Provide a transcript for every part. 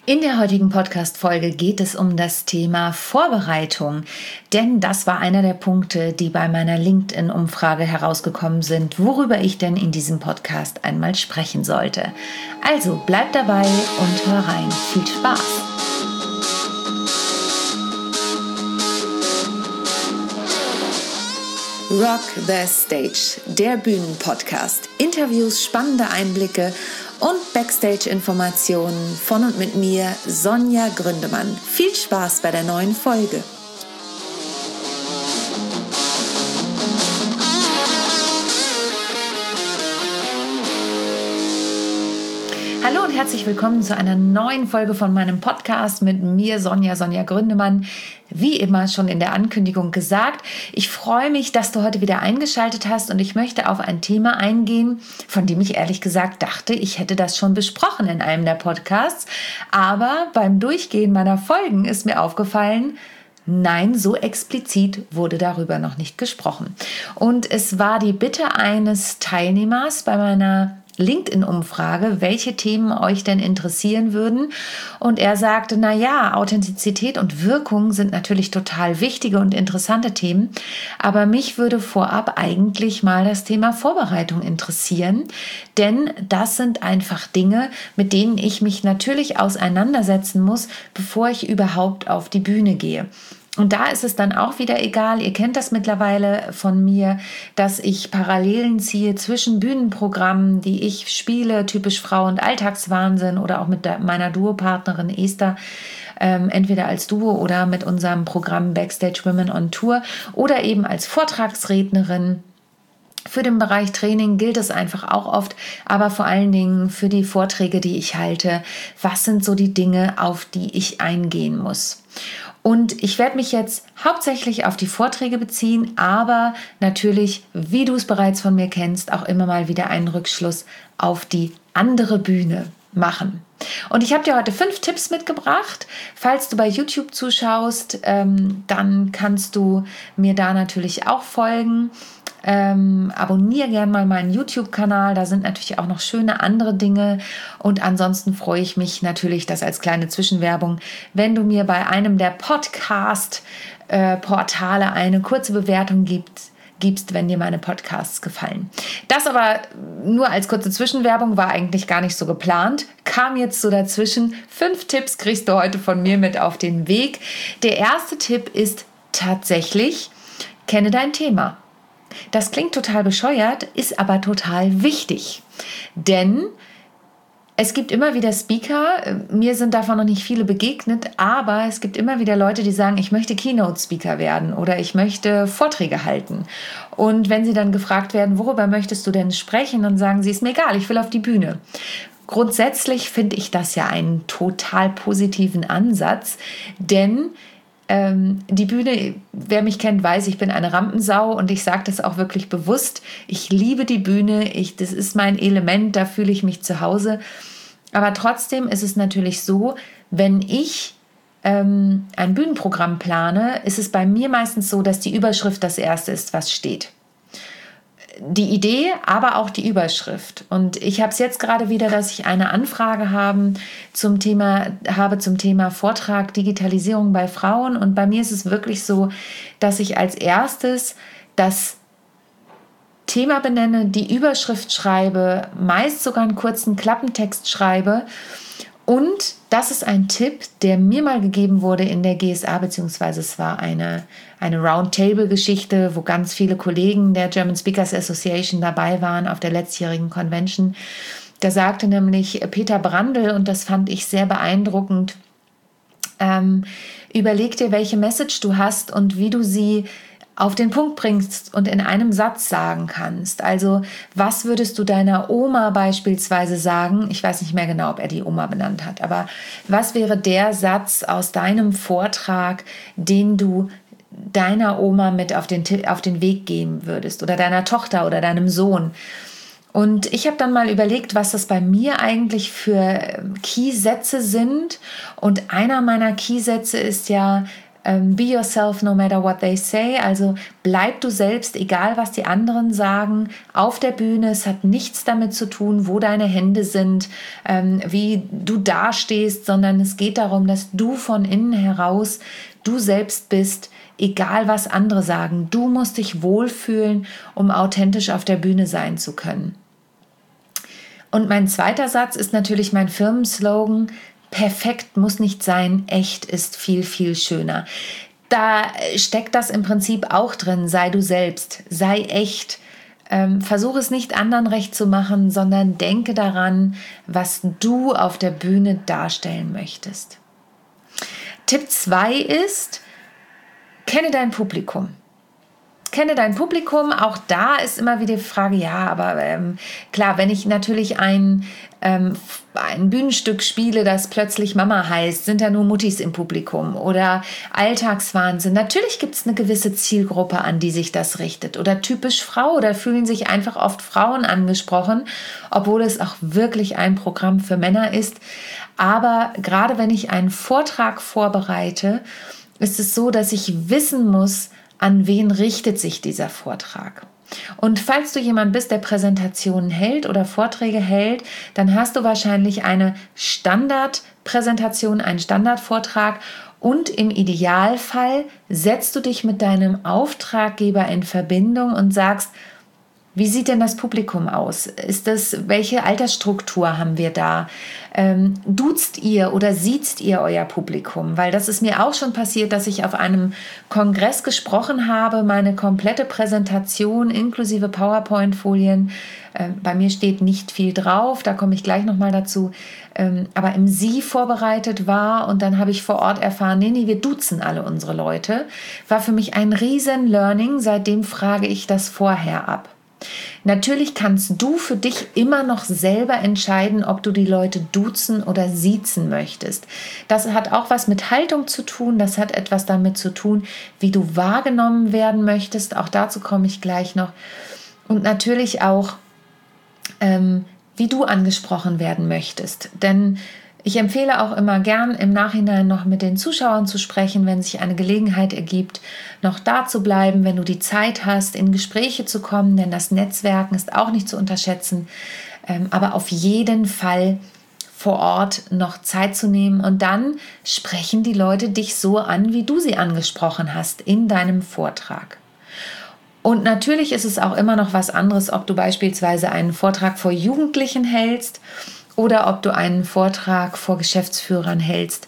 In der heutigen Podcast-Folge geht es um das Thema Vorbereitung, denn das war einer der Punkte, die bei meiner LinkedIn-Umfrage herausgekommen sind, worüber ich denn in diesem Podcast einmal sprechen sollte. Also bleib dabei und hör rein. Viel Spaß! Rock the Stage, der Bühnenpodcast. Interviews, spannende Einblicke und Backstage-Informationen von und mit mir, Sonja Gründemann. Viel Spaß bei der neuen Folge. Hallo und herzlich willkommen zu einer neuen Folge von meinem Podcast mit mir, Sonja Gründemann. Wie immer schon in der Ankündigung gesagt, ich freue mich, dass du heute wieder eingeschaltet hast und ich möchte auf ein Thema eingehen, von dem ich ehrlich gesagt dachte, ich hätte das schon besprochen in einem der Podcasts. Aber beim Durchgehen meiner Folgen ist mir aufgefallen, nein, so explizit wurde darüber noch nicht gesprochen. Und es war die Bitte eines Teilnehmers bei meiner LinkedIn-Umfrage, welche Themen euch denn interessieren würden. Und er sagte, Authentizität und Wirkung sind natürlich total wichtige und interessante Themen, aber mich würde vorab eigentlich mal das Thema Vorbereitung interessieren, denn das sind einfach Dinge, mit denen ich mich natürlich auseinandersetzen muss, bevor ich überhaupt auf die Bühne gehe. Und da ist es dann auch wieder egal, ihr kennt das mittlerweile von mir, dass ich Parallelen ziehe zwischen Bühnenprogrammen, die ich spiele, typisch Frau- und Alltagswahnsinn oder auch mit meiner Duopartnerin Esther, entweder als Duo oder mit unserem Programm Backstage Women on Tour oder eben als Vortragsrednerin. Für den Bereich Training gilt es einfach auch oft, aber vor allen Dingen für die Vorträge, die ich halte. Was sind so die Dinge, auf die ich eingehen muss? Und ich werde mich jetzt hauptsächlich auf die Vorträge beziehen, aber natürlich, wie du es bereits von mir kennst, auch immer mal wieder einen Rückschluss auf die andere Bühne machen. Und ich habe dir heute 5 Tipps mitgebracht. Falls du bei YouTube zuschaust, dann kannst du mir da natürlich auch folgen. Abonniere gerne mal meinen YouTube-Kanal, da sind natürlich auch noch schöne andere Dinge und ansonsten freue ich mich natürlich, das als kleine Zwischenwerbung, wenn du mir bei einem der Podcast-Portale eine kurze Bewertung gibst, wenn dir meine Podcasts gefallen. Das aber nur als kurze Zwischenwerbung, war eigentlich gar nicht so geplant, kam jetzt so dazwischen. 5 Tipps kriegst du heute von mir mit auf den Weg. Der erste Tipp ist tatsächlich, kenne dein Thema. Das klingt total bescheuert, ist aber total wichtig, denn es gibt immer wieder Speaker, mir sind davon noch nicht viele begegnet, aber es gibt immer wieder Leute, die sagen, ich möchte Keynote-Speaker werden oder ich möchte Vorträge halten. Und wenn sie dann gefragt werden, worüber möchtest du denn sprechen, dann sagen sie, ist mir egal, ich will auf die Bühne. Grundsätzlich finde ich das ja einen total positiven Ansatz, denn die Bühne, wer mich kennt, weiß, ich bin eine Rampensau und ich sage das auch wirklich bewusst. Ich liebe die Bühne, das ist mein Element, da fühle ich mich zu Hause. Aber trotzdem ist es natürlich so, wenn ich ein Bühnenprogramm plane, ist es bei mir meistens so, dass die Überschrift das Erste ist, was steht. Die Idee, aber auch die Überschrift. Und ich habe es jetzt gerade wieder, dass ich eine Anfrage zum Thema Vortrag Digitalisierung bei Frauen. Und bei mir ist es wirklich so, dass ich als erstes das Thema benenne, die Überschrift schreibe, meist sogar einen kurzen Klappentext schreibe. Und das ist ein Tipp, der mir mal gegeben wurde in der GSA, beziehungsweise es war eine Roundtable-Geschichte, wo ganz viele Kollegen der German Speakers Association dabei waren auf der letztjährigen Convention. Da sagte nämlich Peter Brandl, und das fand ich sehr beeindruckend, überleg dir, welche Message du hast und wie du sie auf den Punkt bringst und in einem Satz sagen kannst. Also, was würdest du deiner Oma beispielsweise sagen? Ich weiß nicht mehr genau, ob er die Oma benannt hat, aber was wäre der Satz aus deinem Vortrag, den du deiner Oma mit auf den Weg geben würdest oder deiner Tochter oder deinem Sohn? Und ich habe dann mal überlegt, was das bei mir eigentlich für Keysätze sind. Und einer meiner Keysätze ist ja, Be yourself no matter what they say, also bleib du selbst, egal was die anderen sagen, auf der Bühne. Es hat nichts damit zu tun, wo deine Hände sind, wie du dastehst, sondern es geht darum, dass du von innen heraus du selbst bist, egal was andere sagen. Du musst dich wohlfühlen, um authentisch auf der Bühne sein zu können. Und mein zweiter Satz ist natürlich mein Firmenslogan: Perfekt muss nicht sein, echt ist viel, viel schöner. Da steckt das im Prinzip auch drin: Sei du selbst, sei echt. Versuche es nicht anderen recht zu machen, sondern denke daran, was du auf der Bühne darstellen möchtest. Tipp 2 ist: Kenne dein Publikum. Kenne dein Publikum, auch da ist immer wieder die Frage, ja, aber klar, wenn ich natürlich ein Bühnenstück spiele, das plötzlich Mama heißt, sind da nur Muttis im Publikum oder Alltagswahnsinn. Natürlich gibt es eine gewisse Zielgruppe, an die sich das richtet, oder typisch Frau, da fühlen sich einfach oft Frauen angesprochen, obwohl es auch wirklich ein Programm für Männer ist. Aber gerade wenn ich einen Vortrag vorbereite, ist es so, dass ich wissen muss, an wen richtet sich dieser Vortrag. Und falls du jemand bist, der Präsentationen hält oder Vorträge hält, dann hast du wahrscheinlich eine Standardpräsentation, einen Standardvortrag, und im Idealfall setzt du dich mit deinem Auftraggeber in Verbindung und sagst: Wie sieht denn das Publikum aus? Welche Altersstruktur haben wir da? Duzt ihr oder siezt ihr euer Publikum? Weil das ist mir auch schon passiert, dass ich auf einem Kongress gesprochen habe, meine komplette Präsentation inklusive PowerPoint-Folien. Bei mir steht nicht viel drauf, da komme ich gleich nochmal dazu. Aber im Sie vorbereitet war, und dann habe ich vor Ort erfahren, nee, wir duzen alle unsere Leute. War für mich ein riesen Learning, seitdem frage ich das vorher ab. Natürlich kannst du für dich immer noch selber entscheiden, ob du die Leute duzen oder siezen möchtest. Das hat auch was mit Haltung zu tun, das hat etwas damit zu tun, wie du wahrgenommen werden möchtest. Auch dazu komme ich gleich noch. Und natürlich auch, wie du angesprochen werden möchtest. Denn ich empfehle auch immer gern, im Nachhinein noch mit den Zuschauern zu sprechen, wenn sich eine Gelegenheit ergibt, noch da zu bleiben, wenn du die Zeit hast, in Gespräche zu kommen, denn das Netzwerken ist auch nicht zu unterschätzen, aber auf jeden Fall vor Ort noch Zeit zu nehmen, und dann sprechen die Leute dich so an, wie du sie angesprochen hast in deinem Vortrag. Und natürlich ist es auch immer noch was anderes, ob du beispielsweise einen Vortrag vor Jugendlichen hältst oder ob du einen Vortrag vor Geschäftsführern hältst.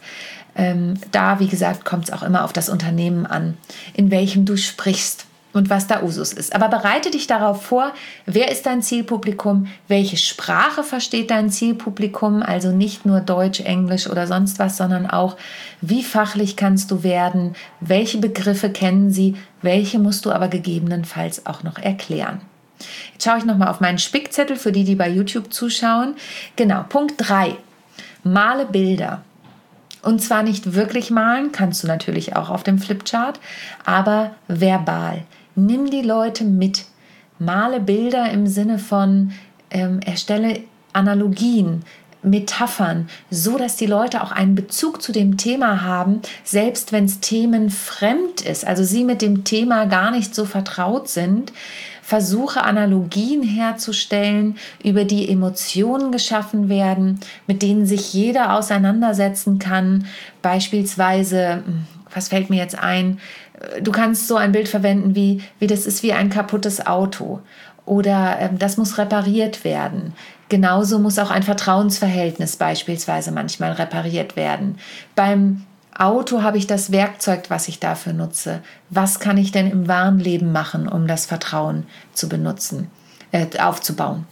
Da, wie gesagt, kommt es auch immer auf das Unternehmen an, in welchem du sprichst und was da Usus ist. Aber bereite dich darauf vor: Wer ist dein Zielpublikum? Welche Sprache versteht dein Zielpublikum? Also nicht nur Deutsch, Englisch oder sonst was, sondern auch, wie fachlich kannst du werden? Welche Begriffe kennen sie? Welche musst du aber gegebenenfalls auch noch erklären? Jetzt schaue ich nochmal auf meinen Spickzettel für die bei YouTube zuschauen. Genau, Punkt 3. Male Bilder. Und zwar nicht wirklich malen, kannst du natürlich auch auf dem Flipchart, aber verbal. Nimm die Leute mit. Male Bilder im Sinne von erstelle Analogien, Metaphern, so dass die Leute auch einen Bezug zu dem Thema haben, selbst wenn es themenfremd ist, also sie mit dem Thema gar nicht so vertraut sind. Versuche Analogien herzustellen, über die Emotionen geschaffen werden, mit denen sich jeder auseinandersetzen kann. Beispielsweise, was fällt mir jetzt ein? Du kannst so ein Bild verwenden wie das ist wie ein kaputtes Auto oder das muss repariert werden. Genauso muss auch ein Vertrauensverhältnis beispielsweise manchmal repariert werden. Beim Auto habe ich das Werkzeug, was ich dafür nutze. Was kann ich denn im wahren Leben machen, um das Vertrauen zu benutzen, aufzubauen?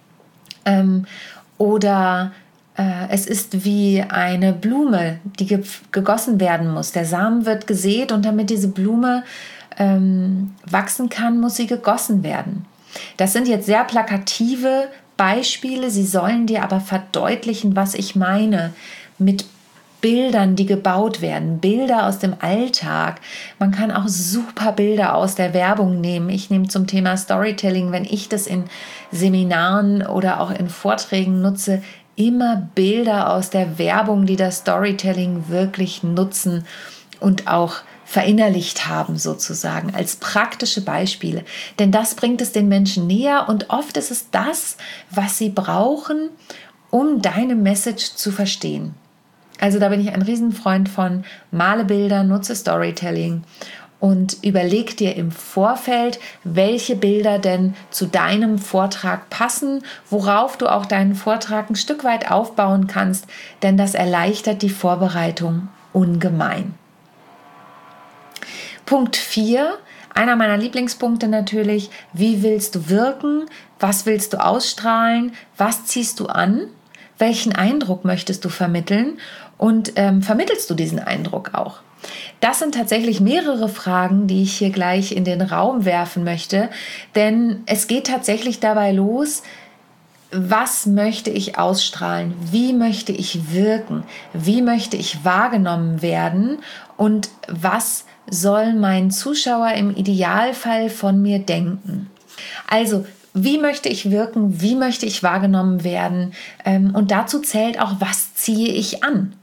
Es ist wie eine Blume, die gegossen werden muss. Der Samen wird gesät, und damit diese Blume wachsen kann, muss sie gegossen werden. Das sind jetzt sehr plakative Beispiele, sie sollen dir aber verdeutlichen, was ich meine mit Bildern, die gebaut werden, Bilder aus dem Alltag. Man kann auch super Bilder aus der Werbung nehmen. Ich nehme zum Thema Storytelling, wenn ich das in Seminaren oder auch in Vorträgen nutze, immer Bilder aus der Werbung, die das Storytelling wirklich nutzen und auch verinnerlicht haben sozusagen, als praktische Beispiele. Denn das bringt es den Menschen näher und oft ist es das, was sie brauchen, um deine Message zu verstehen. Also da bin ich ein Riesenfreund von: male Bilder, nutze Storytelling und überleg dir im Vorfeld, welche Bilder denn zu deinem Vortrag passen, worauf du auch deinen Vortrag ein Stück weit aufbauen kannst, denn das erleichtert die Vorbereitung ungemein. Punkt 4, einer meiner Lieblingspunkte natürlich: wie willst du wirken, was willst du ausstrahlen, was ziehst du an, welchen Eindruck möchtest du vermitteln und vermittelst du diesen Eindruck auch? Das sind tatsächlich mehrere Fragen, die ich hier gleich in den Raum werfen möchte, denn es geht tatsächlich dabei los: was möchte ich ausstrahlen? Wie möchte ich wirken? Wie möchte ich wahrgenommen werden? Und was soll mein Zuschauer im Idealfall von mir denken? Also, wie möchte ich wirken? Wie möchte ich wahrgenommen werden? Und dazu zählt auch: was ziehe ich an?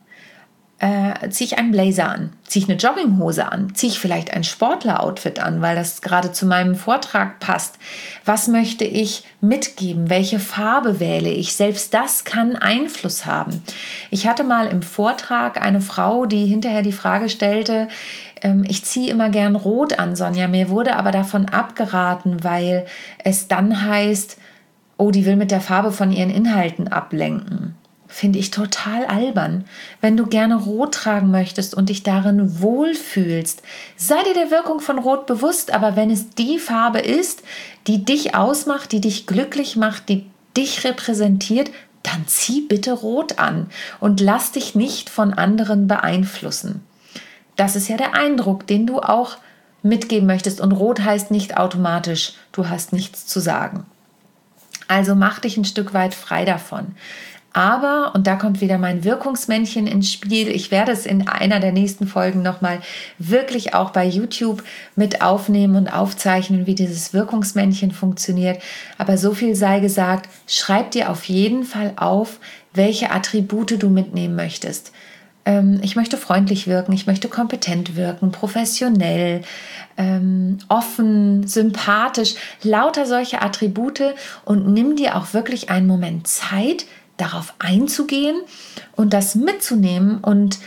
Ziehe ich einen Blazer an? Ziehe ich eine Jogginghose an? Ziehe ich vielleicht ein Sportler-Outfit an, weil das gerade zu meinem Vortrag passt? Was möchte ich mitgeben? Welche Farbe wähle ich? Selbst das kann Einfluss haben. Ich hatte mal im Vortrag eine Frau, die hinterher die Frage stellte: ich ziehe immer gern rot an, Sonja. Mir wurde aber davon abgeraten, weil es dann heißt, oh, die will mit der Farbe von ihren Inhalten ablenken. Finde ich total albern. Wenn du gerne Rot tragen möchtest und dich darin wohlfühlst, sei dir der Wirkung von Rot bewusst, aber wenn es die Farbe ist, die dich ausmacht, die dich glücklich macht, die dich repräsentiert, dann zieh bitte Rot an und lass dich nicht von anderen beeinflussen. Das ist ja der Eindruck, den du auch mitgeben möchtest, und Rot heißt nicht automatisch, du hast nichts zu sagen. Also mach dich ein Stück weit frei davon. Aber, und da kommt wieder mein Wirkungsmännchen ins Spiel, ich werde es in einer der nächsten Folgen nochmal wirklich auch bei YouTube mit aufnehmen und aufzeichnen, wie dieses Wirkungsmännchen funktioniert. Aber so viel sei gesagt: schreib dir auf jeden Fall auf, welche Attribute du mitnehmen möchtest. Ich möchte freundlich wirken, ich möchte kompetent wirken, professionell, offen, sympathisch, lauter solche Attribute, und nimm dir auch wirklich einen Moment Zeit, darauf einzugehen und das mitzunehmen, und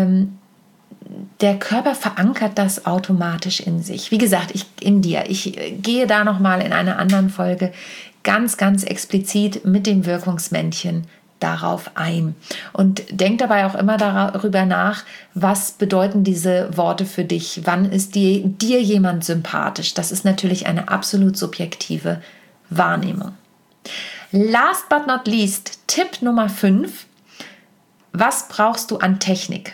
der Körper verankert das automatisch in sich. Wie gesagt, ich gehe da nochmal in einer anderen Folge ganz, ganz explizit mit dem Wirkungsmännchen darauf ein. Und denk dabei auch immer darüber nach, was bedeuten diese Worte für dich? Wann ist dir jemand sympathisch? Das ist natürlich eine absolut subjektive Wahrnehmung. Last but not least, Tipp Nummer 5. Was brauchst du an Technik?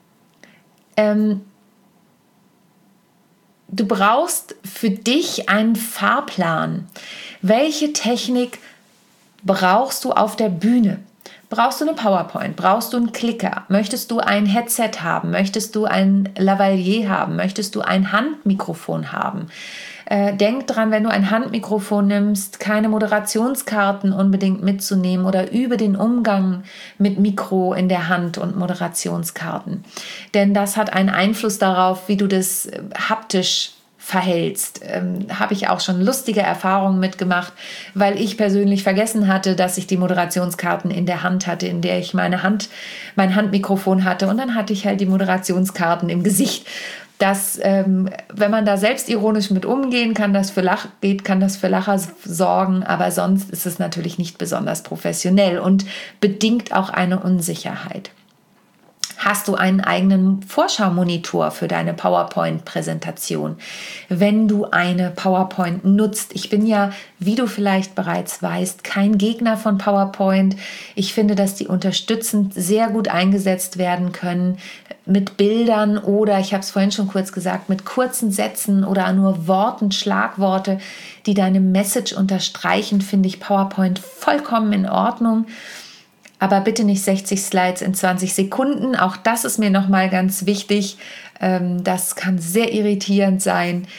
Du brauchst für dich einen Fahrplan. Welche Technik brauchst du auf der Bühne? Brauchst du eine PowerPoint? Brauchst du einen Clicker? Möchtest du ein Headset haben? Möchtest du ein Lavalier haben? Möchtest du ein Handmikrofon haben? Denk dran, wenn du ein Handmikrofon nimmst, keine Moderationskarten unbedingt mitzunehmen, oder übe den Umgang mit Mikro in der Hand und Moderationskarten. Denn das hat einen Einfluss darauf, wie du das haptisch verhältst. Habe ich auch schon lustige Erfahrungen mitgemacht, weil ich persönlich vergessen hatte, dass ich die Moderationskarten in der Hand hatte, in der ich mein Handmikrofon hatte, und dann hatte ich halt die Moderationskarten im Gesicht. Das, wenn man da selbstironisch mit umgehen kann, das für Lacher sorgen, aber sonst ist es natürlich nicht besonders professionell und bedingt auch eine Unsicherheit. Hast du einen eigenen Vorschau-Monitor für deine PowerPoint-Präsentation? Wenn du eine PowerPoint nutzt, ich bin ja, wie du vielleicht bereits weißt, kein Gegner von PowerPoint. Ich finde, dass die unterstützend sehr gut eingesetzt werden können mit Bildern oder, ich habe es vorhin schon kurz gesagt, mit kurzen Sätzen oder nur Worten, Schlagworte, die deine Message unterstreichen, finde ich PowerPoint vollkommen in Ordnung. Aber bitte nicht 60 Slides in 20 Sekunden. Auch das ist mir nochmal ganz wichtig. Das kann sehr irritierend sein.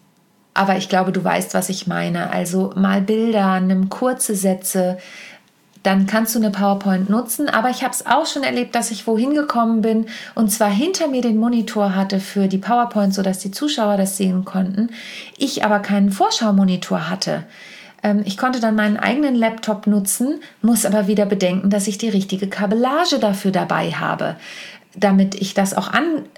Aber ich glaube, du weißt, was ich meine. Also mal Bilder, nimm kurze Sätze, dann kannst du eine PowerPoint nutzen. Aber ich habe es auch schon erlebt, dass ich wohin gekommen bin und zwar hinter mir den Monitor hatte für die PowerPoint, sodass die Zuschauer das sehen konnten. Ich aber keinen Vorschau-Monitor hatte. Ich konnte dann meinen eigenen Laptop nutzen, muss aber wieder bedenken, dass ich die richtige Kabellage dafür dabei habe, damit ich das auch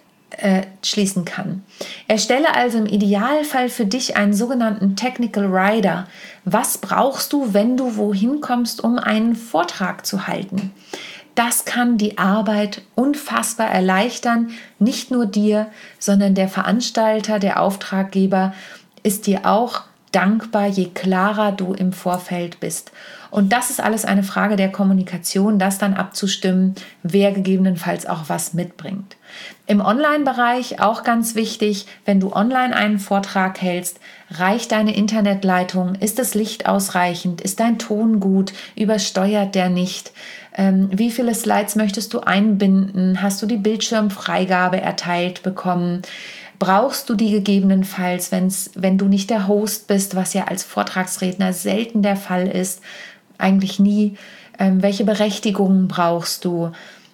anschließen kann. Erstelle also im Idealfall für dich einen sogenannten Technical Rider. Was brauchst du, wenn du wohin kommst, um einen Vortrag zu halten? Das kann die Arbeit unfassbar erleichtern, nicht nur dir, sondern der Veranstalter, der Auftraggeber ist dir auch dankbar, je klarer du im Vorfeld bist. Und das ist alles eine Frage der Kommunikation, das dann abzustimmen, wer gegebenenfalls auch was mitbringt. Im Online-Bereich auch ganz wichtig, wenn du online einen Vortrag hältst, reicht deine Internetleitung, ist das Licht ausreichend, ist dein Ton gut, übersteuert der nicht? Wie viele Slides möchtest du einbinden? Hast du die Bildschirmfreigabe erteilt bekommen? Brauchst du die gegebenenfalls, wenn du nicht der Host bist, was ja als Vortragsredner selten der Fall ist, eigentlich nie? Welche Berechtigungen brauchst du?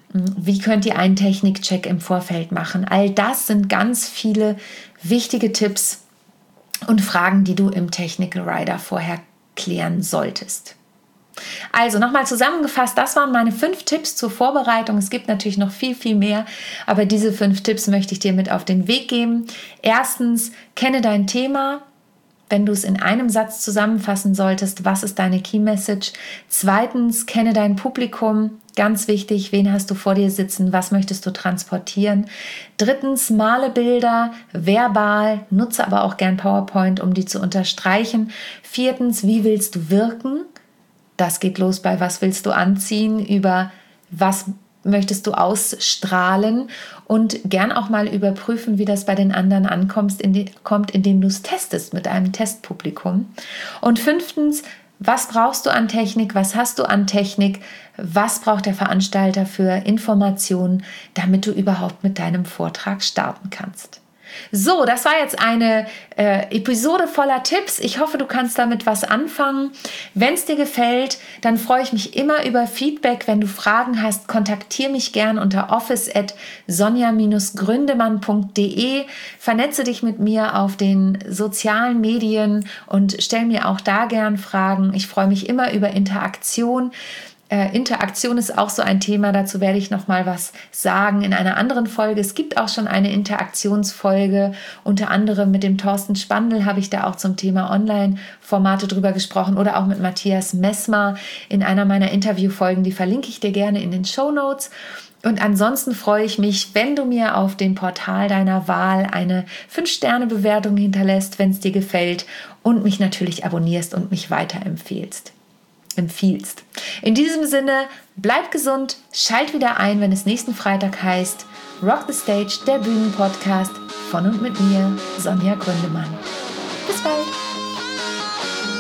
Wie könnt ihr einen Technikcheck im Vorfeld machen? All das sind ganz viele wichtige Tipps und Fragen, die du im Technical Rider vorher klären solltest. Also nochmal zusammengefasst, das waren meine 5 Tipps zur Vorbereitung. Es gibt natürlich noch viel, viel mehr, aber diese 5 Tipps möchte ich dir mit auf den Weg geben. Erstens, kenne dein Thema. Wenn du es in einem Satz zusammenfassen solltest, was ist deine Key Message? Zweitens, kenne dein Publikum. Ganz wichtig, wen hast du vor dir sitzen? Was möchtest du transportieren? Drittens, male Bilder, verbal, nutze aber auch gern PowerPoint, um die zu unterstreichen. Viertens, wie willst du wirken? Das geht los bei was willst du anziehen, über was möchtest du ausstrahlen und gern auch mal überprüfen, wie das bei den anderen kommt, indem du es testest mit einem Testpublikum. Und 5, was brauchst du an Technik, was hast du an Technik, was braucht der Veranstalter für Informationen, damit du überhaupt mit deinem Vortrag starten kannst. So, das war jetzt eine Episode voller Tipps. Ich hoffe, du kannst damit was anfangen. Wenn es dir gefällt, dann freue ich mich immer über Feedback. Wenn du Fragen hast, kontaktiere mich gern unter office@sonja-gründemann.de. Vernetze dich mit mir auf den sozialen Medien und stell mir auch da gern Fragen. Ich freue mich immer über Interaktion. Interaktion ist auch so ein Thema, dazu werde ich noch mal was sagen in einer anderen Folge. Es gibt auch schon eine Interaktionsfolge, unter anderem mit dem Thorsten Spandl habe ich da auch zum Thema Online-Formate drüber gesprochen oder auch mit Matthias Messmer in einer meiner Interviewfolgen, die verlinke ich dir gerne in den Shownotes. Und ansonsten freue ich mich, wenn du mir auf dem Portal deiner Wahl eine 5-Sterne-Bewertung hinterlässt, wenn es dir gefällt und mich natürlich abonnierst und mich weiterempfiehlst. In diesem Sinne, bleib gesund, schalt wieder ein, wenn es nächsten Freitag heißt Rock the Stage, der Bühnenpodcast von und mit mir, Sonja Gründemann. Bis bald!